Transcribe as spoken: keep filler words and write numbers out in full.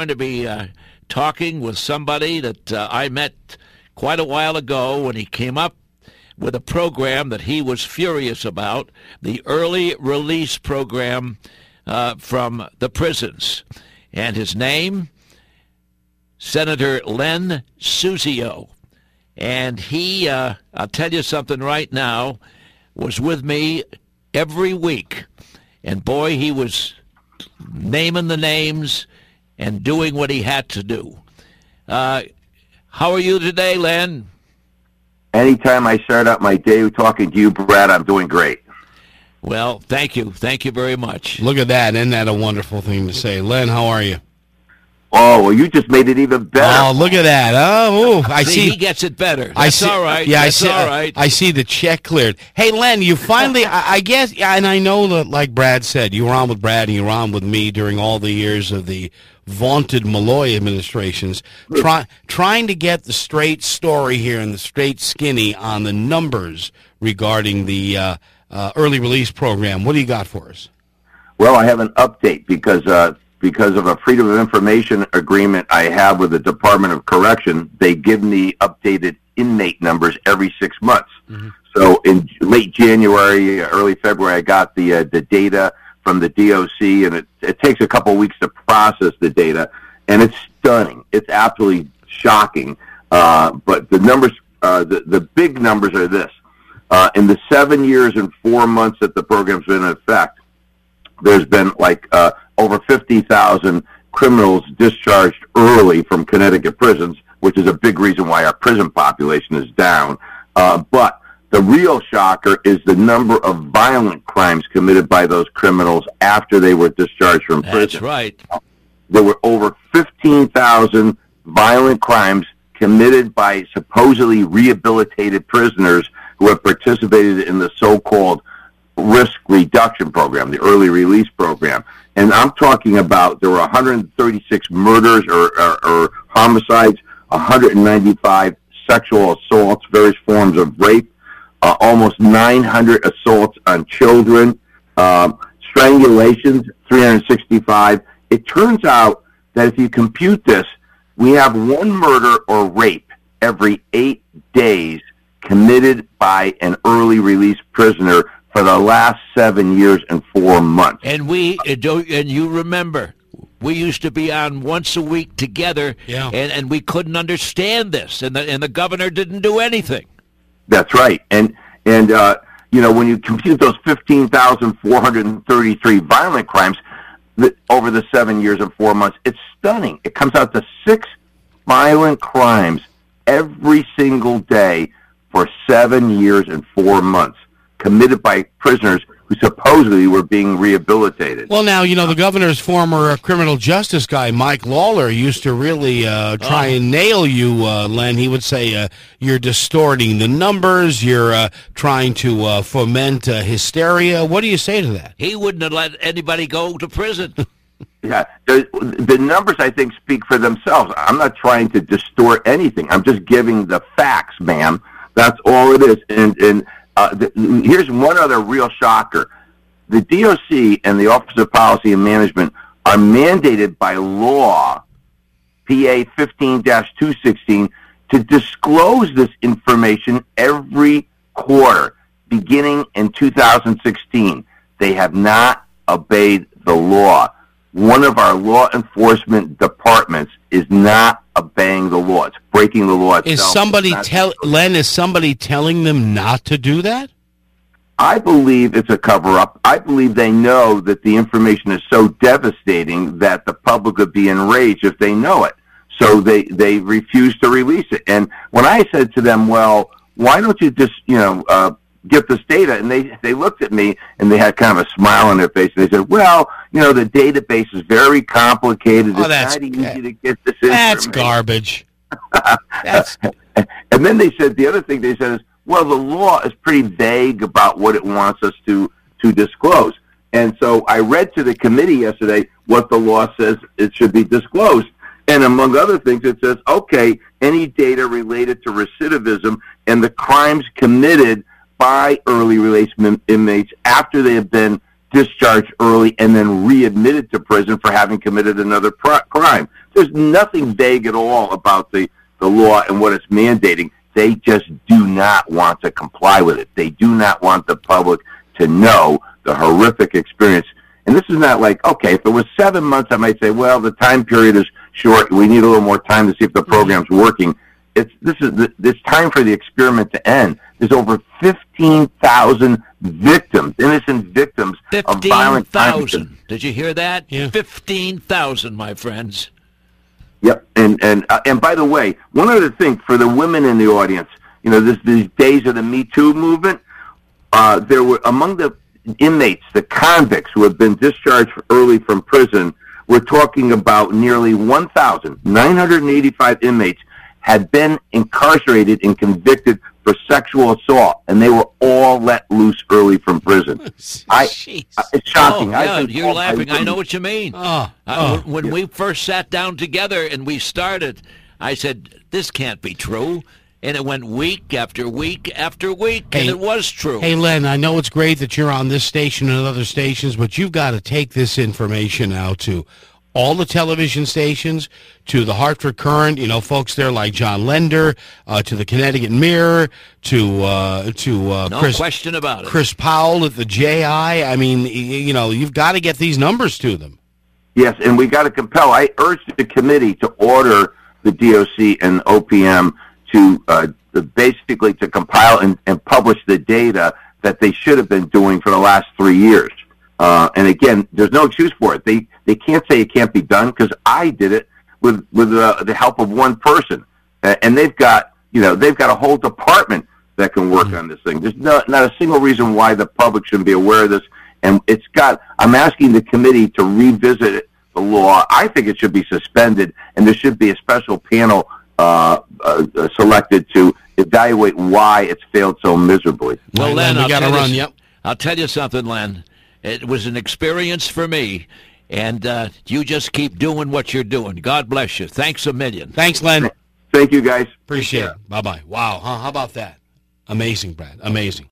going to be uh, talking with somebody that uh, I met quite a while ago when he came up with a program that he was furious about, the early release program uh, from the prisons. And his name, Senator Len Suzio. And he, uh, I'll tell you something right now, was with me every week. And boy, he was naming the names and doing what he had to do. Uh, how are you today, Len? Anytime I start out my day talking to you, Brad, I'm doing great. Well, thank you. Thank you very much. Look at that. Isn't that a wonderful thing to say? Len, how are you? Oh, well, you just made it even better. Oh, look at that. Oh, ooh, I see, see. He gets it better. That's I see, all right. Yeah, That's I see, all right. I see the check cleared. Hey, Len, you finally, I, I guess, and I know that, like Brad said, you were on with Brad and you were on with me during all the years of the vaunted Malloy administrations, try, trying to get the straight story here and the straight skinny on the numbers regarding the uh, uh, early release program. What do you got for us? Well, I have an update because uh, because of a Freedom of Information agreement I have with the Department of Correction. They give me updated inmate numbers every six months. Mm-hmm. So in late January, early February, I got the uh, the data from the D O C, and it, it takes a couple weeks to process the data, and it's stunning. It's absolutely shocking. Uh, but the numbers, uh, the, the big numbers are this. Uh, in the seven years and four months that the program's been in effect, there's been like uh, over fifty thousand criminals discharged early from Connecticut prisons, which is a big reason why our prison population is down. Uh, but the real shocker is the number of violent crimes committed by those criminals after they were discharged from prison. That's right. There were over fifteen thousand violent crimes committed by supposedly rehabilitated prisoners who have participated in the so-called risk reduction program, the early release program. And I'm talking about there were one hundred thirty-six murders or, or, or homicides, one hundred ninety-five sexual assaults, various forms of rape, Uh, almost nine hundred assaults on children, um, strangulations, three hundred sixty-five. It turns out that if you compute this, we have one murder or rape every eight days committed by an early release prisoner for the last seven years and four months. And we uh, don't, and you remember, we used to be on once a week together, yeah. and, and we couldn't understand this, and the, and the governor didn't do anything. That's right. And, and uh, you know, when you compute those fifteen thousand four hundred thirty-three violent crimes that, over the seven years and four months, it's stunning. It comes out to six violent crimes every single day for seven years and four months, committed by prisoners who supposedly were being rehabilitated. Well, now, you know, the governor's former uh, criminal justice guy, Mike Lawler, used to really uh, try oh. and nail you, uh, Len. He would say uh, you're distorting the numbers, you're uh, trying to uh, foment uh, hysteria. What do you say to that? He wouldn't have let anybody go to prison. Yeah, the, the numbers, I think, speak for themselves. I'm not trying to distort anything. I'm just giving the facts, ma'am. That's all it is. And, and uh, the, here's one other real shocker. The D O C and the Office of Policy and Management are mandated by law, P A fifteen dash two sixteen, to disclose this information every quarter, beginning in two thousand sixteen. They have not obeyed the law. One of our law enforcement departments is not obeying the law. It's breaking the law itself. Is somebody tell Len? Is somebody telling them not to do that? I believe it's a cover-up. I believe they know that the information is so devastating that the public would be enraged if they know it. So they they refuse to release it. And when I said to them, "Well, why don't you just you know?" Uh, get this data, and they they looked at me and they had kind of a smile on their face, and they said, well, you know, the database is very complicated. Oh, it's that's not easy yeah. to get this That's information. garbage. That's And then they said, the other thing they said is, well, the law is pretty vague about what it wants us to, to disclose. And so I read to the committee yesterday what the law says it should be disclosed. And among other things, it says, okay, any data related to recidivism and the crimes committed by early release inmates after they have been discharged early and then readmitted to prison for having committed another crime. there's nothing vague at all about the, the law and what it's mandating. They just do not want to comply with it. They do not want the public to know the horrific experience. And this is not like, okay, if it was seven months, I might say, well, the time period is short. We need a little more time to see if the program's working. It's this is the, it's time for the experiment to end. There's over fifteen thousand victims, innocent victims of violent crime. fifteen thousand. Did you hear that? Yeah. fifteen thousand, my friends. Yep. And and uh, and by the way, one other thing for the women in the audience, you know, this these days of the Me Too movement, uh, there were among the inmates, the convicts who have been discharged early from prison. We're talking about nearly one thousand nine hundred eighty-five inmates had been incarcerated and convicted for sexual assault, and they were all let loose early from prison. I, uh, it's shocking. Oh, yeah, I've been you're told laughing. I I know what you mean. Oh, Uh, oh. when when we first sat down together and we started, I said, this can't be true. And it went week after week after week, Hey, and it was true. Hey, Len, I know it's great that you're on this station and other stations, but you've got to take this information out to all the television stations, to the Hartford Courant, you know, folks there like John Lender, uh, to the Connecticut Mirror, to uh, to uh, no Chris, question about it. Chris Powell at the J I. I mean, y- you know, you've got to get these numbers to them. Yes, and we got to compel. I urged the committee to order the D O C and O P M to uh, basically to compile and, and publish the data that they should have been doing for the last three years. Uh, and again, there's no excuse for it. They they can't say it can't be done because I did it with with uh, the help of one person, uh, and they've got you know they've got a whole department that can work mm-hmm. on this thing. There's no, not a single reason why the public shouldn't be aware of this. And it's got. I'm asking the committee to revisit the law. I think it should be suspended, and there should be a special panel uh, uh, selected to evaluate why it's failed so miserably. Well, Right, Len, Len, we I'll gotta tell run, you, yep. I'll tell you something, Len. It was an experience for me, and uh, you just keep doing what you're doing. God bless you. Thanks a million. Thanks, Len. Thank you, guys. Appreciate it. Bye-bye. Wow. Huh? How about that? Amazing, Brad. Amazing.